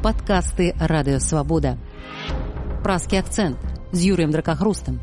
Падкасты Радыёвабода. Празкі акцэнт з Юрыем Дракахрустам.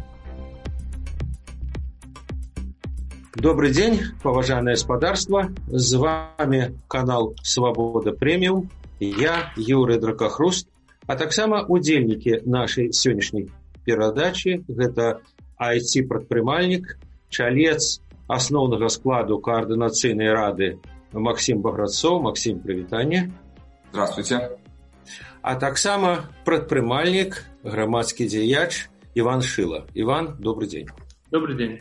Добрый день, поважанное господарство. С вами канал Свобода Премиум. Я, Юрий Дракахруст, а таксама удзельнікі нашай сённяшняй перадачы. Гэта IT-прадпрымальнік, чалец асноўнага складу координацыйнай рады Максим Баграцоў. Максим, прывітанне. Здравствуйте. А таксама прадпрымальнік, грамадскі дзеяч Іван Шыла. Іван, добрый день. Добрый день.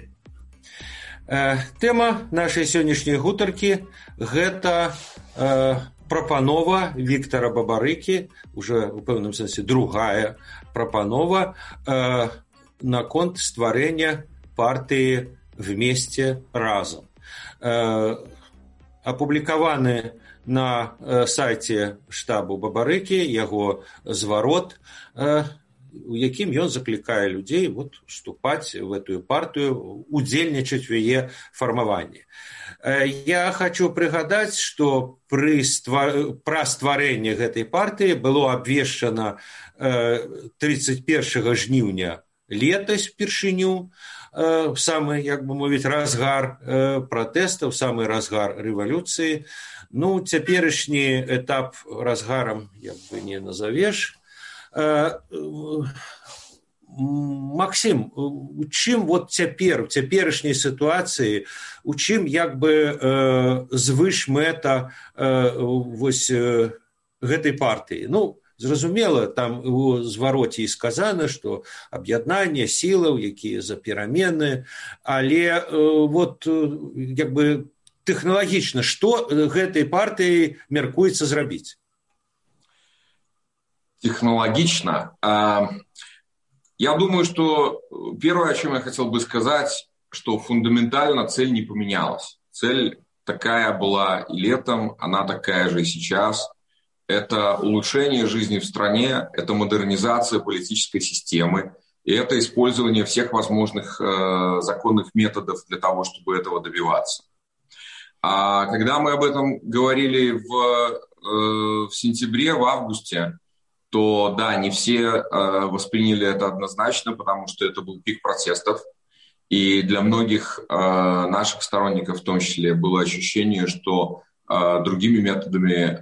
Тэма нашай сённяшняй гутаркі гэта прапанова Віктара Бабарыкі, уже у пэўным сэнсе другая прапанова наконт стварэння партыі «Вместе разом». Апублікаваны на сайце штабу Бабарыкі яго зварот, у якім ён заклікае людзей вступаць в эту партыю, удзельнічаць в яе фармаванні. Я хочу прыгадаць, што пра стварэнне гэтай партыі было абвешчана 31 жніўня летась впершыню, самы, як бы мовіць, разгар пратэстаў, самы разгар рэвалюцыі. Ну, цяперашні этап разгарам як бы не назавеш. Максим, у чым цяпер, у цяперашняй сітуацыі, у чым як бы звышмэта гэтай партыі? Ну, зразумела, там у звароце і сказана, што аб'яднанне сілаў, якія за перамены, але як бы тэхналагічна, што гэтай партыі мяркуецца зрабіць? Технологично. Я думаю, что первое, о чем я хотел бы сказать, что фундаментально цель не поменялась. Цель такая была и летом, она такая же и сейчас. Это улучшение жизни в стране, это модернизация политической системы, и это использование всех возможных законных методов для того, чтобы этого добиваться. А когда мы об этом говорили в сентябре, в августе, то да, не все восприняли это однозначно, потому что это был пик протестов. И для многих наших сторонников в том числе было ощущение, что другими методами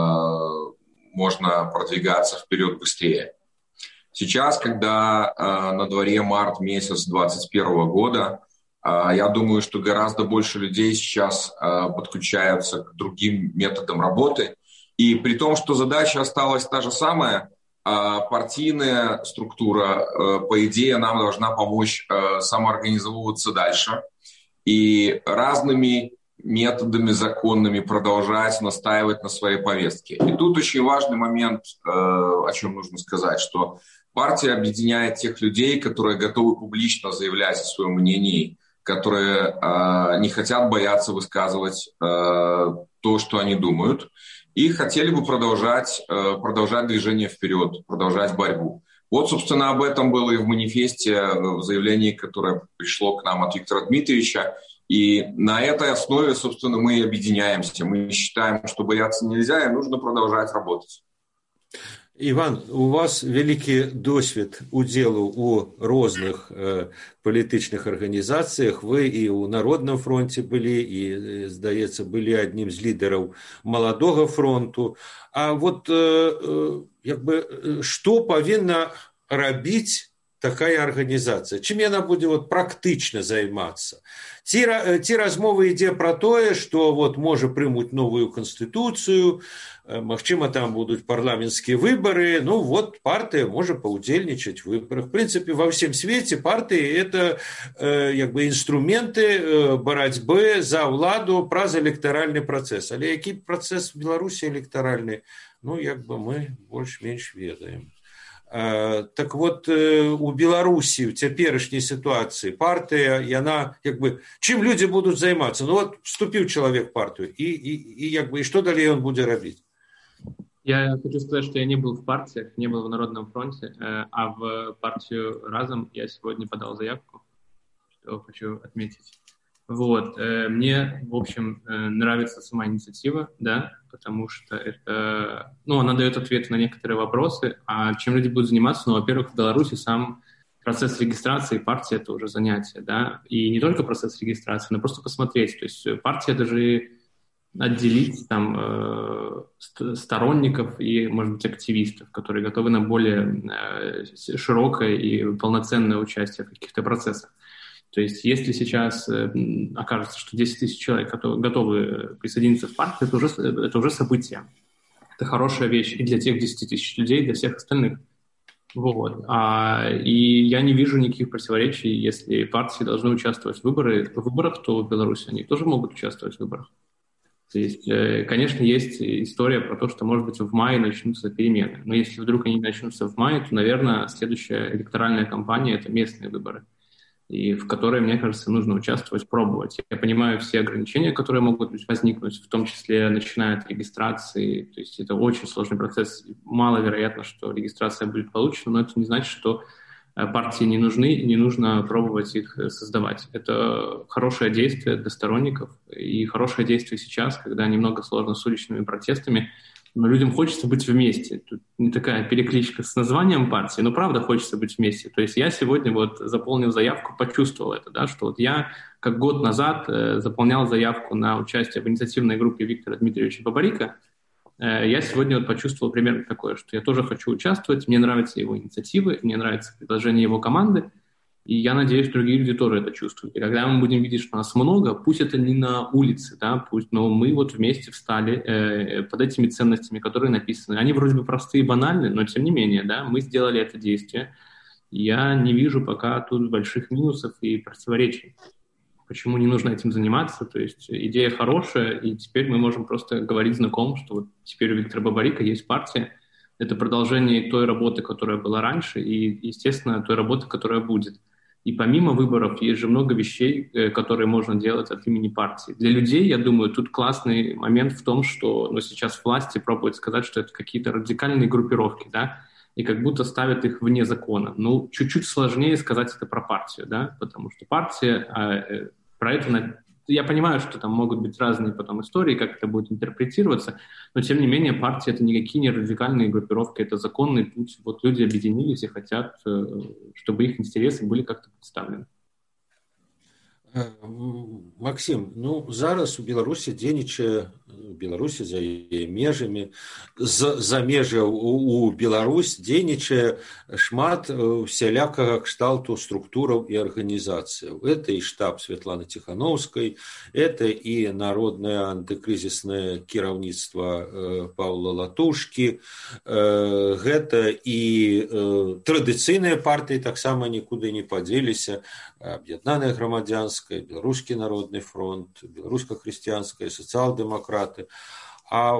можно продвигаться вперед быстрее. Сейчас, когда на дворе март месяц 2021 года, я думаю, что гораздо больше людей сейчас подключаются к другим методам работы. И при том, что задача осталась та же самая, партийная структура, по идее, нам должна помочь самоорганизовываться дальше и разными методами законными продолжать настаивать на своей повестке. И тут очень важный момент, о чем нужно сказать, что партия объединяет тех людей, которые готовы публично заявлять о своем мнении, которые не хотят бояться высказывать то, что они думают, и хотели бы продолжать движение вперед, продолжать борьбу. Вот, собственно, об этом было и в манифесте, в заявлении, которое пришло к нам от Виктора Дмитриевича. И на этой основе, собственно, мы и объединяемся. Мы считаем, что бояться нельзя, и нужно продолжать работать. Іван, у вас вялікі досвед удзелу у розных палітычных арганізацыях. Вы і ў Народным фронте былі, і, здаецца, былі аднім з лідараў Маладога фронту. А як бы, што павінна рабіць такая арганізацыя? Чым яна будзе практычна займацца? Ці размова ідзе пра тое, што можа прымуць новую канстытуцыю, магчыма, там будуць парламенцкія выбары, партыя можа паўдзельнічаць у выбарах. В принципе, во всем свеце партыі – это як бы інструменты барацьбы за ўладу праз электаральны працэс. Але які працэс в Беларусі электаральны, як бы мы больш-менш ведаем. Так у Беларусі, у цяперашняй сітуацыі партыя, яна, як бы, чым людзі будуць займацца? Вступіў чалавек в партыю, и что далей он будзе рабіць? Я хочу сказать, что я не был в партиях, не был в Народном фронте, а в партию «Разом» я сегодня подал заявку, что хочу отметить. Вот. Мне, в общем, нравится сама инициатива, да, потому что это, она дает ответы на некоторые вопросы, а чем люди будут заниматься, во-первых, в Беларуси сам процесс регистрации партии — это уже занятие, да, и не только процесс регистрации, но просто посмотреть, то есть партия даже отделить там сторонников и, может быть, активистов, которые готовы на более широкое и полноценное участие в каких-то процессах. То есть если сейчас окажется, что 10 тысяч человек готовы присоединиться в партию, это уже событие. Это хорошая вещь и для тех 10 тысяч людей, и для всех остальных. Вот. И я не вижу никаких противоречий, если партии должны участвовать в выборах, то в Беларуси они тоже могут участвовать в выборах. То есть, конечно, есть история про то, что, может быть, в мае начнутся перемены. Но если вдруг они начнутся в мае, то, наверное, следующая электоральная кампания — это местные выборы, и в которой, мне кажется, нужно участвовать, пробовать. Я понимаю все ограничения, которые могут возникнуть, в том числе начиная от регистрации. То есть это очень сложный процесс. Маловероятно, что регистрация будет получена, но это не значит, что партии не нужны и не нужно пробовать их создавать. Это хорошее действие для сторонников и хорошее действие сейчас, когда немного сложно с уличными протестами, но людям хочется быть вместе. Тут не такая перекличка с названием партии, но правда хочется быть вместе. То есть я сегодня заполнил заявку, почувствовал это, да, что я как год назад заполнял заявку на участие в инициативной группе Виктора Дмитриевича Бабарика. Я сегодня почувствовал примерно такое, что я тоже хочу участвовать, мне нравятся его инициативы, мне нравятся предложения его команды, и я надеюсь, другие люди тоже это чувствуют. И когда мы будем видеть, что нас много, пусть это не на улице, да, но мы вместе встали под этими ценностями, которые написаны. Они вроде бы простые и банальные, но тем не менее, да, мы сделали это действие. Я не вижу пока тут больших минусов и противоречий. Почему не нужно этим заниматься? То есть идея хорошая, и теперь мы можем просто говорить знакомым, что теперь у Виктора Бабарика есть партия. Это продолжение той работы, которая была раньше, и, естественно, той работы, которая будет. И помимо выборов есть же много вещей, которые можно делать от имени партии. Для людей, я думаю, тут классный момент в том, что сейчас власти пробуют сказать, что это какие-то радикальные группировки, да, и как будто ставят их вне закона. Чуть-чуть сложнее сказать это про партию, да, потому что партия, про это, я понимаю, что там могут быть разные потом истории, как это будет интерпретироваться, но тем не менее партия — это никакие не радикальные группировки, это законный путь. Люди объединились и хотят, чтобы их интересы были как-то представлены. Максим, зараз у Беларусі дзейнічае, Беларусі за яе межамі, за межаў у Беларусь дзейнічае шмат усялякага кшталту структураў і арганізацыяў. Это і штаб Святланы Ціхановскай, это і народнае антыкрызіснае кіраўніцтва Паўла Латушкі, гэта і традыцыйныя партыі таксама нікуды не падзеліся, Аб'яднанае грамадзянскае, Беларускі народны фронт, Беларуска-хрысціянская, сацыял-дэмакраты. А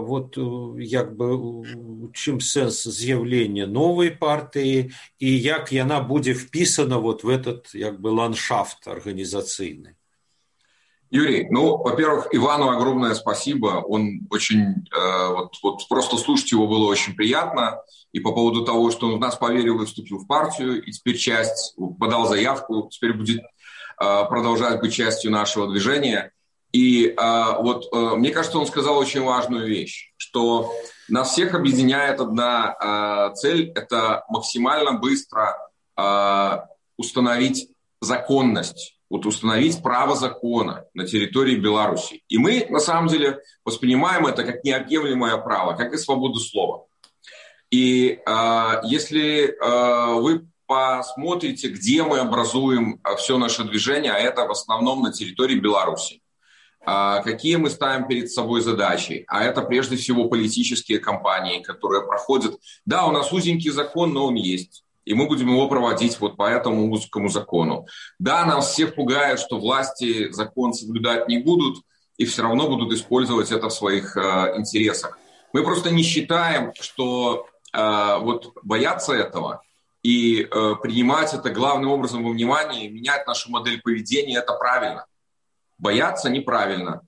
чым сэнс з'яўлення новай партыі і як яна будзе впісана в этот ландшафт организационный? Юрий, во-первых, Ивану огромное спасибо. Он очень, просто слушать его было очень приятно. И по поводу того, что он в нас поверил и вступил в партию, и теперь подал заявку, теперь будет продолжать быть частью нашего движения. И мне кажется, он сказал очень важную вещь, что нас всех объединяет одна цель – это максимально быстро установить законность, установить право закона на территории Беларуси. И мы, на самом деле, воспринимаем это как неотъемлемое право, как и свободу слова. И если вы посмотрите, где мы образуем все наше движение, а это в основном на территории Беларуси, какие мы ставим перед собой задачи, а это прежде всего политические кампании, которые проходят. Да, у нас узенький закон, но он есть. И мы будем его проводить по этому узкому закону. Да, нас всех пугает, что власти закон соблюдать не будут и все равно будут использовать это в своих интересах. Мы просто не считаем, что бояться этого и принимать это главным образом во внимание, менять нашу модель поведения – это правильно. Бояться неправильно.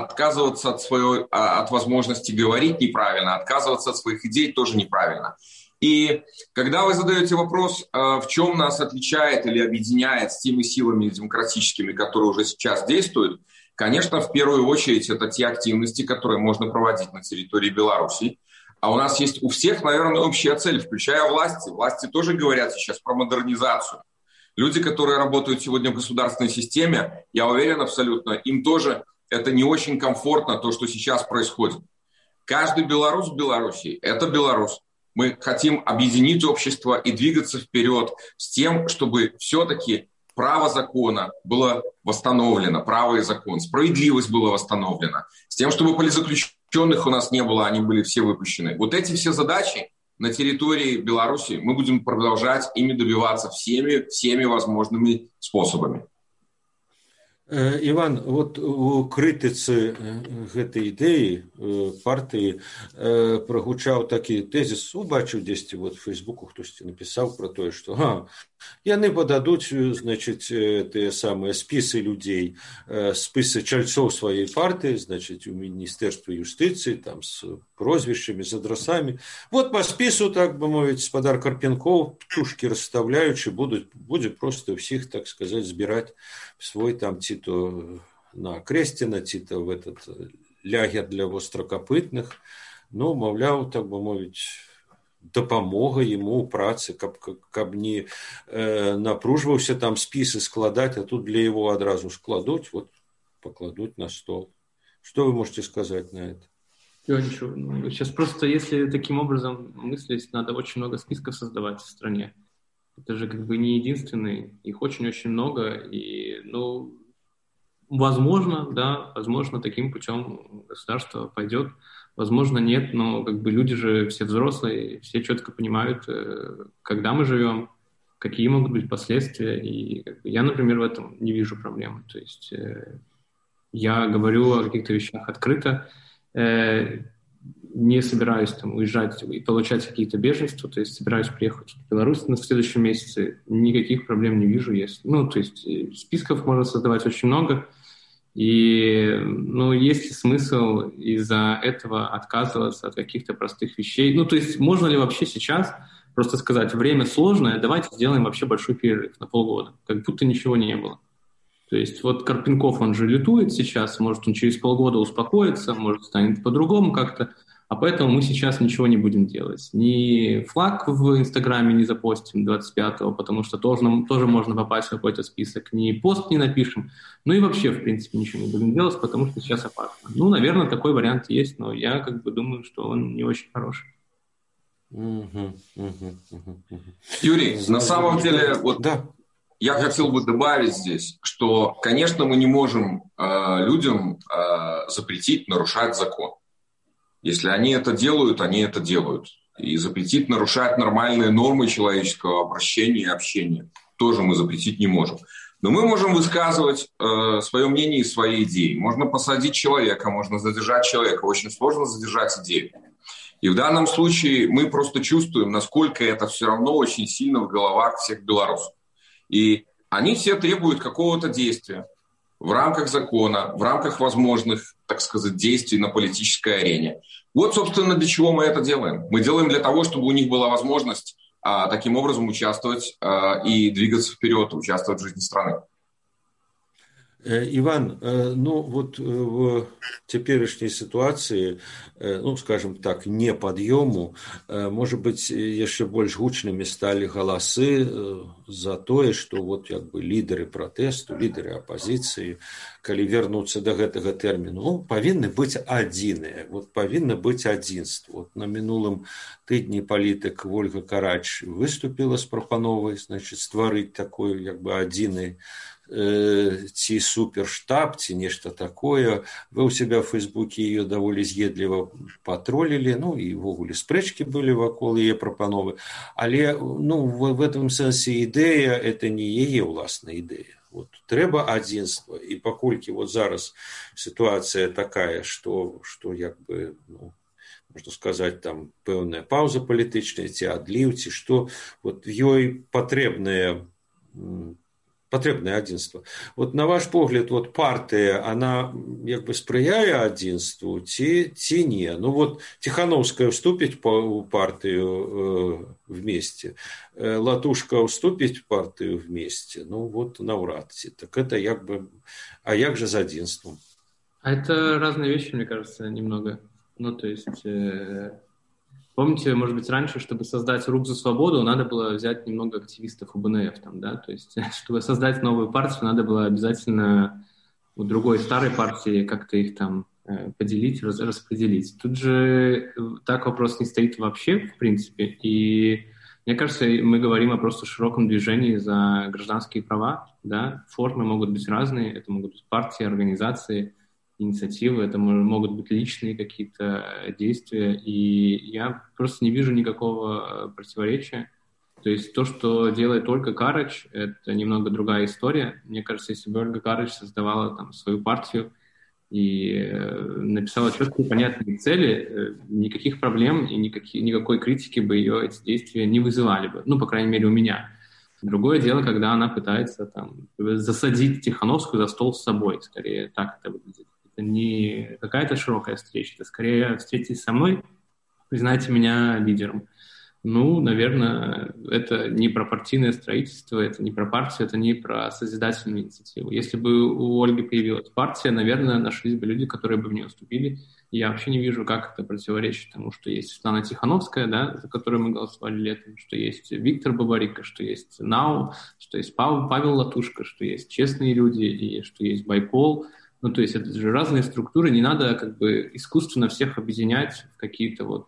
Отказываться от возможности говорить неправильно. Отказываться от своих идей тоже неправильно. И когда вы задаете вопрос, в чем нас отличает или объединяет с теми силами демократическими, которые уже сейчас действуют, конечно, в первую очередь это те активности, которые можно проводить на территории Беларуси. А у нас есть у всех, наверное, общая цель, включая власти. Власти тоже говорят сейчас про модернизацию. Люди, которые работают сегодня в государственной системе, я уверен абсолютно, им тоже это не очень комфортно, то, что сейчас происходит. Каждый белорус в Беларуси – это белорус. Мы хотим объединить общество и двигаться вперед с тем, чтобы все-таки право закона было восстановлено, право и закон, справедливость была восстановлена, с тем, чтобы политзаключенных у нас не было, они были все выпущены. Вот эти все задачи на территории Беларуси мы будем продолжать ими добиваться всеми возможными способами. Іван, от у крытыцы гэтай ідэі партыі прагучаў такі тэзіс, убачыў дзесьці вот в Фейсбуку хтосьці напісаў пра тое, што яны пададуць, значыць, тыя самыя спісы людзей, спісы чальцоў сваёй партыі, значыць, у Міністэрстве юстыцыі, там з прозвішчамі, з адрасамі. Вот па спісу, так бы мовіць, спадар Карпенкоў, птушкі расстаўляючы, будзе проста ўсіх, так сказаць, збіраць свой там ці то на Кресціна, ці то в этот лягер для востракапытных. Ну, маўляў, так бы мовіць, дапамога яму ў працы, каб не напружваўся там спісы складаць, а тут для яго адразу складуць, вот покладуць на стол. Что вы можете сказать на это? Ничего. Сейчас просто, если таким образом мыслить, надо очень много списков создавать в стране. Это же как бы не единственный, их очень-очень много, и, ну, возможно, да, возможно, таким путем государство пойдет, возможно, нет, но как бы люди же все взрослые, все четко понимают, когда мы живем, какие могут быть последствия, и как бы, я, например, в этом не вижу проблемы, то есть я говорю о каких-то вещах открыто, не собираюсь там уезжать и получать какие-то беженства, то есть собираюсь приехать в Беларусь на следующем месяце, никаких проблем не вижу, если, ну, то есть списков можно создавать очень много, и, ну, есть ли смысл из-за этого отказываться от каких-то простых вещей? Ну, то есть можно ли вообще сейчас просто сказать, время сложное, давайте сделаем вообще большой перерыв на полгода, как будто ничего не было. То есть вот Карпенков, он же лютует сейчас, может, он через полгода успокоится, может, станет по-другому как-то, а поэтому мы сейчас ничего не будем делать. Ни флаг в Инстаграме не запостим 25-го, потому что тоже можно попасть в какой-то список, ни пост не напишем, ну и вообще, в принципе, ничего не будем делать, потому что сейчас опасно. Ну, наверное, такой вариант есть, но я как бы думаю, что он не очень хороший. Юрий, на самом деле, вот... Да. Я хотел бы добавить здесь, что, конечно, мы не можем людям запретить нарушать закон. Если они это делают, они это делают. И запретить нарушать нормальные нормы человеческого обращения и общения тоже мы запретить не можем. Но мы можем высказывать свое мнение и свои идеи. Можно посадить человека, можно задержать человека. Очень сложно задержать идею. И в данном случае мы просто чувствуем, насколько это все равно очень сильно в головах всех белорусов. И они все требуют какого-то действия в рамках закона, в рамках возможных, так сказать, действий на политической арене. Вот, собственно, для чего мы это делаем. Мы делаем для того, чтобы у них была возможность таким образом участвовать и двигаться вперед, участвовать в жизни страны. Иван, ну вот в теперешней ситуации, ну, скажем так, не подъему, может быть, еще больше гучными стали голосы за то, что вот как бы лидеры протесту, лидеры оппозиции, коли вернуться до гэтага термина, ну, повинны быть адзіныя, вот повинно быть адзінства. Вот на мінулым тыдні палітык Вольга Карач выступила с прапановай, значит, стварыць такой как бы адзіны ці суперштаб, ці нешта такое. Вы у себя в Фейсбуке ее даволі з'едліва патролілі, ну і ўвогуле спрэчкі былі вакол яе прапановы. Але, ну, в этом сэнсе ідэя это не яе ўласная ідэя. Вот трэба адзінства. І паколькі вот зараз сітуацыя такая, што як бы, ну, можна сказаць, там пэўная паўза палітычная, ці адліў, ці што, вот ёй патрэбная патрэбнае адзінства. Вот на ваш погляд, вот партыя, она як бы спрыяе адзінству ці не? Ну вот Тихановская вступить в партию вместе, Латушка вступить в партию вместе, ну вот навряд ли. Так это як бы... А як же с адзінством? А это разные вещи, мне кажется, немного. Ну, то есть... Помните, может быть, раньше, чтобы создать «Рух за свободу», надо было взять немного активистов УБНФ, там, да, то есть, чтобы создать новую партию, надо было обязательно у другой старой партии как-то их там поделить, распределить. Тут же так вопрос не стоит вообще, в принципе, и мне кажется, мы говорим о просто широком движении за гражданские права, да, формы могут быть разные, это могут быть партии, организации, инициативы, это могут быть личные какие-то действия, и я просто не вижу никакого противоречия. То есть то, что делает Ольга Карыч, это немного другая история. Мне кажется, если бы Ольга Карыч создавала там свою партию и написала четкие понятные цели, никаких проблем и никакой критики бы ее эти действия не вызывали бы. Ну, по крайней мере, у меня. Другое дело, когда она пытается там засадить Тихановскую за стол с собой. Скорее так это выглядит. Не какая-то широкая встреча, это скорее встретитесь со мной, признайте меня лидером. Ну, наверное, это не про партийное строительство, это не про партию, это не про созидательную инициативу. Если бы у Ольги появилась партия, наверное, нашлись бы люди, которые бы в нее вступили. И я вообще не вижу, как это противоречит тому, что есть Светлана Тихановская, да, за которую мы голосовали летом, что есть Виктор Бабарико, что есть НАУ, что есть Павел Латушка, что есть честные люди и что есть Байпол. Ну, то есть это же разные структуры, не надо как бы искусственно всех объединять в какие-то вот,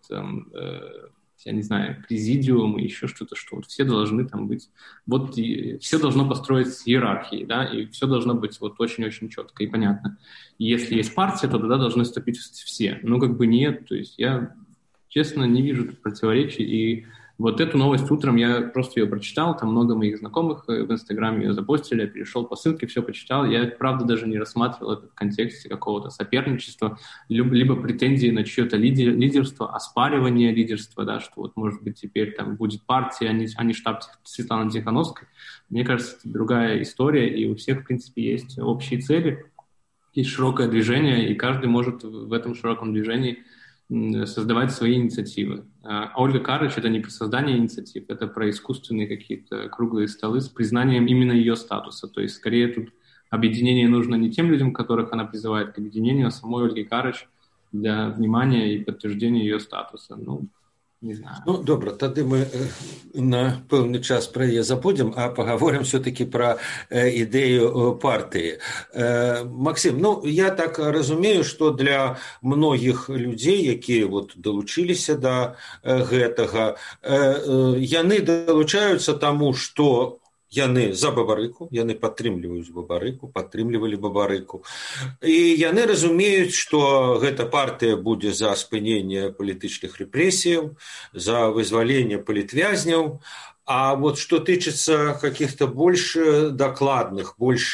я не знаю, президиумы, еще что-то, что вот все должны там быть, вот и все должно построиться с иерархией, да, и все должно быть вот очень-очень четко и понятно. И если есть партия, то туда должны вступить все. Ну, как бы нет, то есть я, честно, не вижу тут противоречий, и вот эту новость утром я просто ее прочитал, там много моих знакомых в Инстаграме ее запостили, я перешел по ссылке, все почитал. Я, правда, даже не рассматривал это в контексте какого-то соперничества, либо претензии на чье-то лидерство, оспаривание лидерства, да, что вот, может быть, теперь там будет партия, а не штаб Светланы Тихановской. Мне кажется, это другая история, и у всех, в принципе, есть общие цели, есть широкое движение, и каждый может в этом широком движении создавать свои инициативы. А Ольга Карыч — это не про создание инициатив, это про искусственные какие-то круглые столы с признанием именно ее статуса. То есть, скорее, тут объединение нужно не тем людям, которых она призывает к объединению, а самой Ольге Карыч для внимания и подтверждения ее статуса. Ну, не знаю. Ну, добре, тоді ми на певний час про її забудемо, а поговоримо все-таки про ідею партії. Максим, ну, я так розумію, що для многих людей, які от долучилися до гэтага, яны долучаюцца таму, што яны за Бабарыку, яны падтрымліваюць Бабарыку, падтрымлівалі Бабарыку. І яны разумеюць, што гэта партыя будзе за спыненне палітычных рэпрэсіяў, за вызваленне палітвязняў. А вот што тычыцца каких-то больш дакладных, больш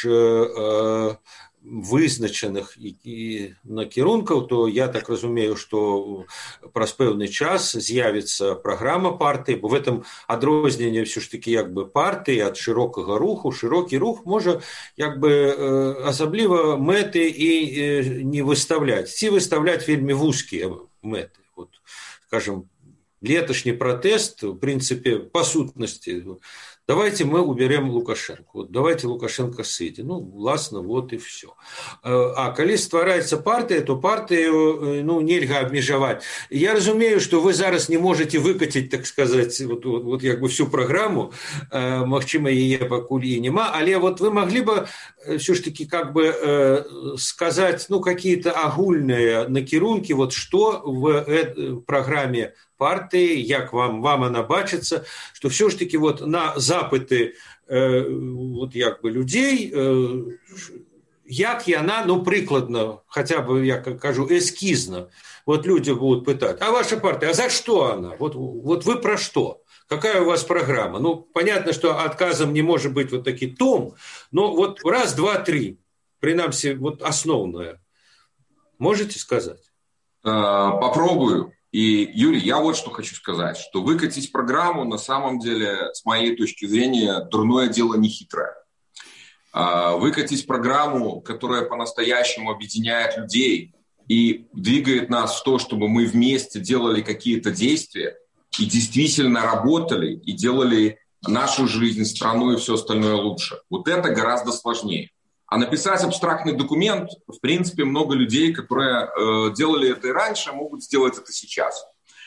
вызначаных і накірункаў, то я так разумею, што праз пэўны час з'явіцца праграма партыі, бо в этом адрозненне все ж таки як бы партыі ад шырокага руху. Шырокі рух можа як бы асабліва мэты і не выставляць, ці выставляць вельмі вузкія мэты. Вот, скажем, леташні пратэст, в принципе, по сутнасці, давайте мы уберем Лукашенко. Вот давайте Лукашенко сыдзе. Ну, власна, вот и все. А калі ствараецца партыя, то партыю, ну, нельга абмежаваць. Я разумею, что вы зараз не можете выкаціць, так сказать, вот як бы всю программу, магчыма, яе пакуль і нема, але вот вы могли бы все ж таки как бы сказать, ну, какие-то огульные накірунки, вот что в программе партии, як вам она бачится, что все ж таки вот на запыты вот як бы людей, як яна, ну, прикладно, хотя бы, я кажу, эскизно, вот люди будут пытать, а ваша партия, а за что она? Вот вы про что? Какая у вас программа? Ну, понятно, что отказом не может быть вот такой том, но вот раз, два, три, принамсі, вот основное. Можете сказать? Попробую. И, Юрий, я вот что хочу сказать, что выкатить программу на самом деле, с моей точки зрения, дурное дело не хитрое. выкатить программу, которая по-настоящему объединяет людей и двигает нас в то, чтобы мы вместе делали какие-то действия и действительно работали и делали нашу жизнь, страну и все остальное лучше. Вот это гораздо сложнее. А написать абстрактный документ, в принципе, много людей, которые делали это и раньше, могут сделать это сейчас.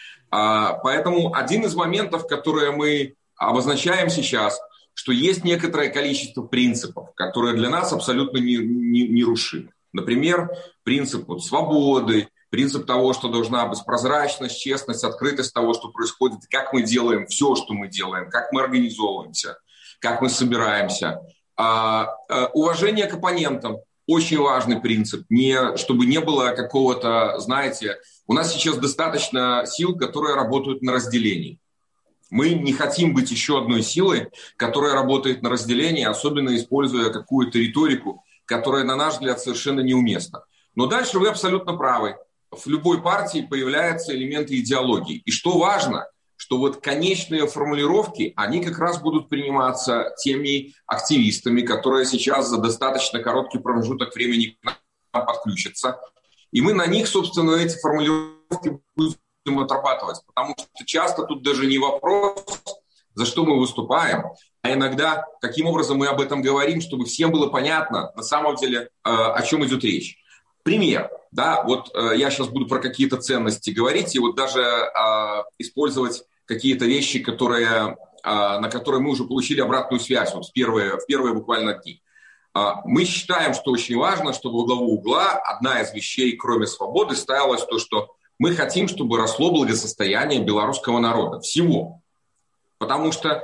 Поэтому один из моментов, которые мы обозначаем сейчас, что есть некоторое количество принципов, которые для нас абсолютно нерушимы. Например, принцип свободы, принцип того, что должна быть прозрачность, честность, открытость того, что происходит, как мы делаем все, что мы делаем, как мы организовываемся, как мы собираемся. Уважение к оппонентам – очень важный принцип, чтобы не было какого-то, знаете, у нас сейчас достаточно сил, которые работают на разделении. Мы не хотим быть еще одной силой, которая работает на разделении, особенно используя какую-то риторику, которая, на наш взгляд, совершенно неуместна. Но дальше вы абсолютно правы. В любой партии появляются элементы идеологии. И что важно, что вот конечные формулировки, они как раз будут приниматься теми активистами, которые сейчас за достаточно короткий промежуток времени к нам подключатся. И мы на них, собственно, эти формулировки будем отрабатывать. Потому что часто тут даже не вопрос, за что мы выступаем, а иногда, каким образом мы об этом говорим, чтобы всем было понятно, на самом деле, о чем идет речь. Пример. Да, вот я сейчас буду про какие-то ценности говорить, и вот даже использовать какие-то вещи, на которые мы уже получили обратную связь вот в первые буквально дни. Мы считаем, что очень важно, чтобы во главу угла одна из вещей, кроме свободы, ставилась то, что мы хотим, чтобы росло благосостояние белорусского народа. Всего. Потому что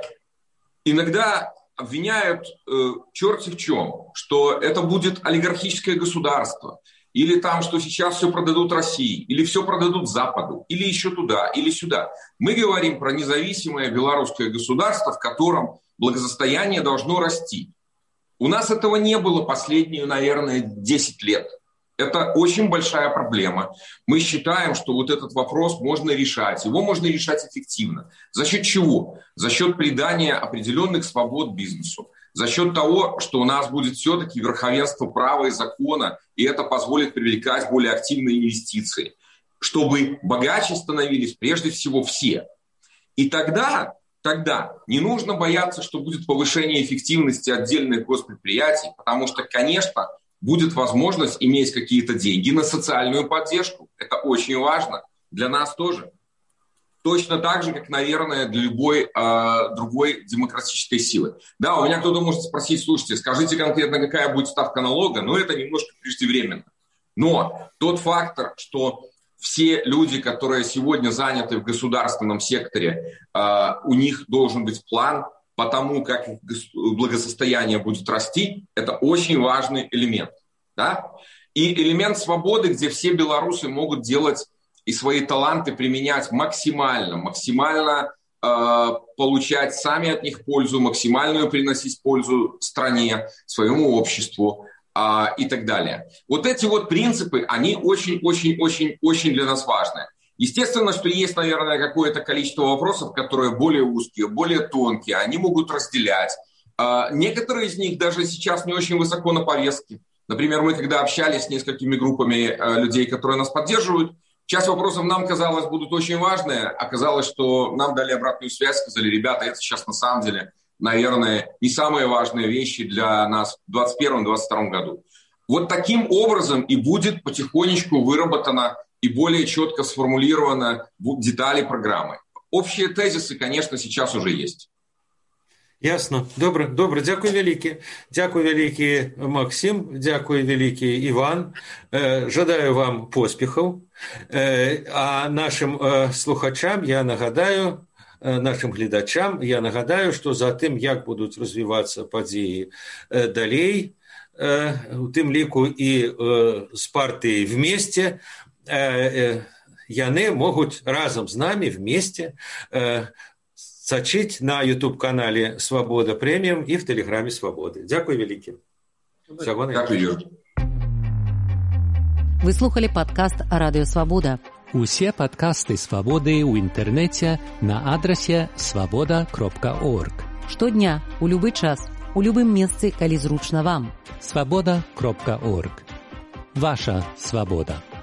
иногда обвиняют черти в чем, что это будет олигархическое государство, или там, что сейчас все продадут России, или все продадут Западу, или еще туда, или сюда. Мы говорим про независимое белорусское государство, в котором благосостояние должно расти. У нас этого не было последние, наверное, 10 лет. Это очень большая проблема. Мы считаем, что вот этот вопрос можно решать. Его можно решать эффективно. За счет чего? За счет придания определенных свобод бизнесу. За счет того, что у нас будет все-таки верховенство права и закона, и это позволит привлекать более активные инвестиции, чтобы богаче становились прежде всего все. И тогда не нужно бояться, что будет повышение эффективности отдельных госпредприятий, потому что, конечно, будет возможность иметь какие-то деньги на социальную поддержку. Это очень важно. Для нас тоже. Точно так же, как, наверное, для любой другой демократической силы. Да, у меня кто-то может спросить, слушайте, скажите конкретно, какая будет ставка налога, но это немножко преждевременно. Но тот фактор, что все люди, которые сегодня заняты в государственном секторе, у них должен быть план по тому, как их благосостояние будет расти, это очень важный элемент. Да? И элемент свободы, где все белорусы могут делать и свои таланты применять максимально получать сами от них пользу, максимальную приносить пользу стране, своему обществу и так далее. Вот эти вот принципы, они очень для нас важны. Естественно, что есть, наверное, какое-то количество вопросов, которые более узкие, более тонкие, они могут разделять. Некоторые из них даже сейчас не очень высоко на повестке. Например, мы когда общались с несколькими группами людей, которые нас поддерживают, часть вопросов нам казалось будут очень важные. Оказалось, что нам дали обратную связь, сказали, ребята, это сейчас на самом деле, наверное, не самые важные вещи для нас в 2021-2022 году. Вот таким образом и будет потихонечку выработано и более четко сформулировано детали программы. Общие тезисы, конечно, сейчас уже есть. Ясно. Добре. Дякую великі, Максим. Дякую великі, Іван. Жадаю вам поспіхів. А нашим слухачам я нагадаю, нашим глядачам я нагадаю, що за тим, як будуть розвиватися події далей, у тим ліку і з партією «Вместе», яны могуць разам з намі вместе сачыць на YouTube-канале «Свобода Премиум» і в Телеграме «Свободы». Дзякуй вялікі. Дякую. Вы слухали падкаст «Радыё Свабода». Усе падкасты «Свободы» ў інтэрнэце на адрасе svoboda.org. Штодня, у любы час. у любым месцы, калі зручна вам. Swaboda.org. Ваша свобода.